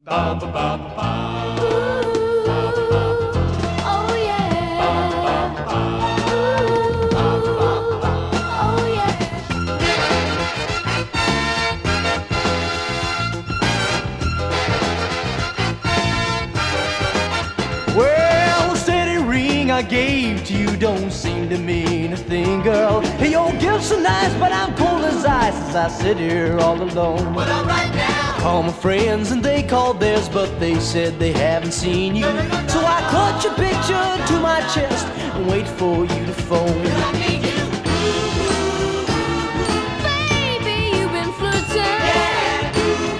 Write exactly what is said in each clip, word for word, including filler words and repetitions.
Well, the steady ring I gave to you don't seem to mean a thing, girl. Hey, your gifts are nice, but I'm cold as ice as I sit here all alone. But I'm right now. Call my friends and they called theirs, but they said they haven't seen you. So I cut your picture to my chest and wait for you to phone. I need you. Baby, you've been flirting. Yeah.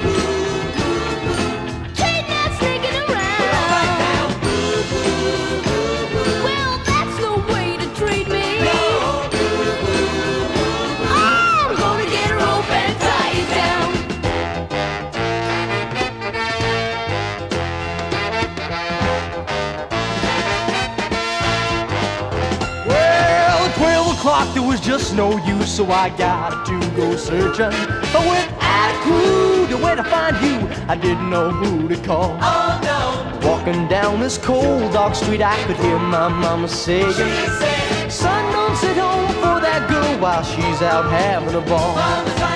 Cheating and sneaking around. Right now. Well, that's no way to treat me. No. I'm gonna get a rope and tie you down. Well, at twelve o'clock there was just no use, so I got to go searching. But without a clue to where to find you, I didn't know who to call. Oh no. Walking down this cold dark street, I could hear my mama saying, She said, son, don't sit home for that girl while she's out having a ball. Mama's